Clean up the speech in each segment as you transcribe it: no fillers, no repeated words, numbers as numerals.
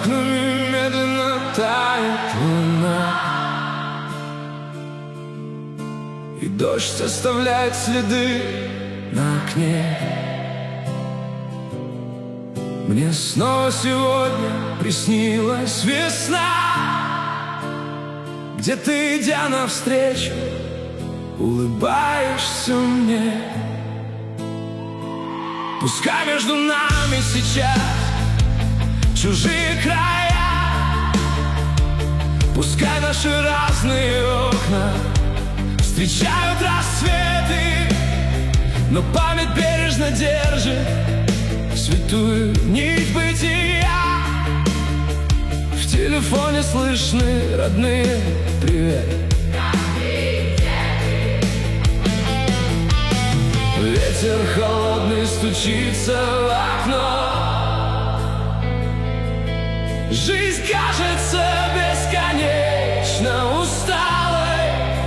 окнами медленно тает луна, и дождь оставляет следы на окне. Мне снова сегодня приснилась весна, где ты, идя навстречу, улыбаешься мне. Пускай между нами сейчас чужие края, пускай наши разные окна встречают рассветы, но память бережно держит святую нить бытия. В телефоне слышны родные привет. Ветер холодный стучится в окно. Жизнь кажется бесконечно усталой,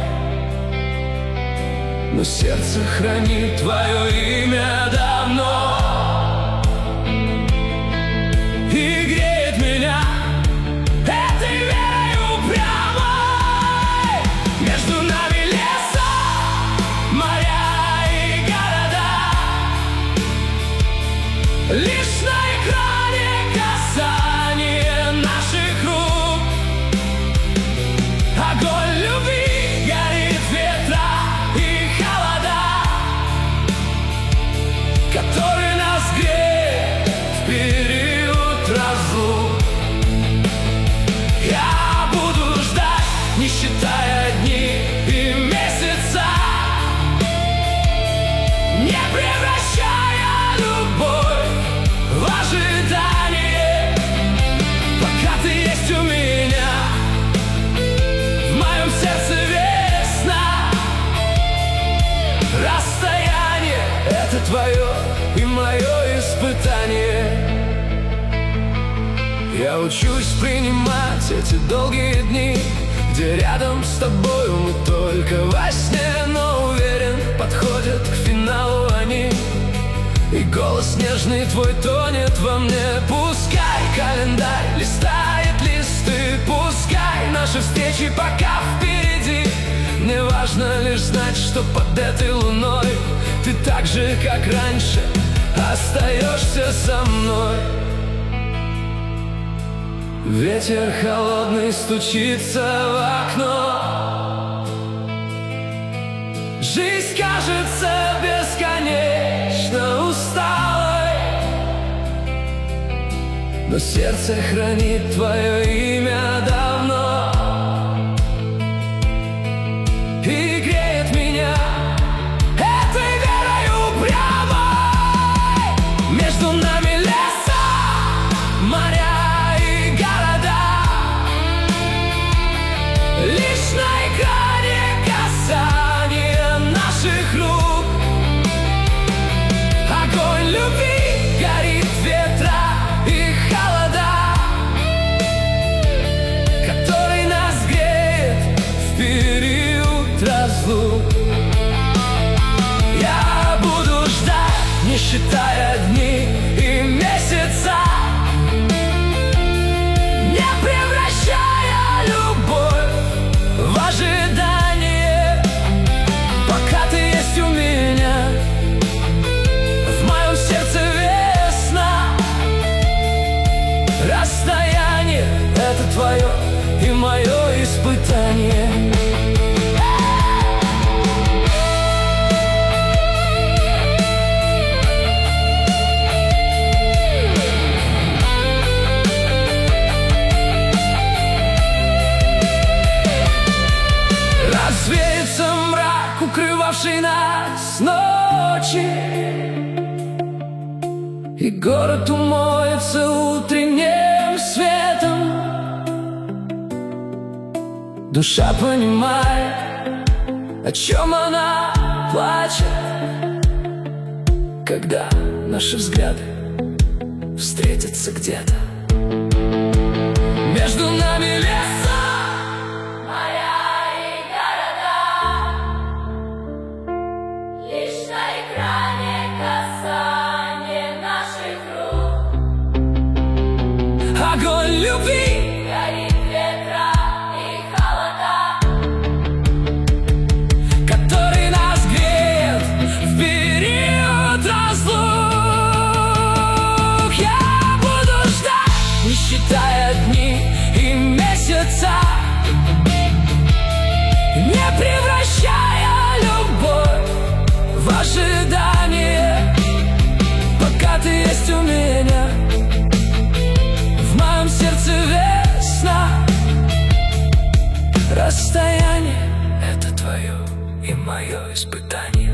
но сердце хранит твое имя давно и греет меня этой верой упрямой. Между нами леса, моря и города, лишь на экране касание наших рук. Огонь любви горит, ветра и холода, который нас греет в период разлук. Я буду ждать, не считая дни и месяца, не превращая любовь в ожидание. Пока ты есть у меня, в моем сердце весна. Расстояние — это твое и мое испытание. Я учусь принимать эти долгие дни, где рядом с тобою мы только во сне, но уверен, подходят к финалу они, и голос нежный твой тонет во мне. Пускай календарь листает листы, пускай наши встречи пока впереди. Мне важно лишь знать, что под этой луной ты так же, как раньше, остаешься со мной. Ветер холодный стучится в окно. Жизнь кажется бесконечно усталой, но сердце хранит твое имя давно и греет меня этой верой упрямой. Между нами леса, моря, лишь на экране касание наших рук. Огонь любви горит, ветра и холода, который нас греет в период разлук. Я буду ждать, не считая дни и месяца, не превращая любовь в ожидание. Пока ты есть у меня, в моем сердце весна. Расстояние — это твое и мое испытание. Развеется мрак, укрывавший нас ночи, и город умоется утренним светом. Душа понимает, о чем она плачет, когда наши взгляды встретятся где-то. Между нами леса, моря и города, лишь на экране касание наших рук. Огонь я буду ждать, не считая дни и месяца, не превращая любовь в ожидание. Пока ты есть у меня, в моем сердце весна. Расстояние — это твое и мое испытание.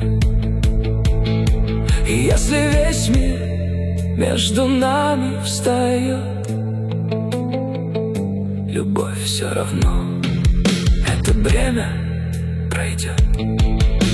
И если весь мир между нами встает, любовь все равно, это бремя пройдет.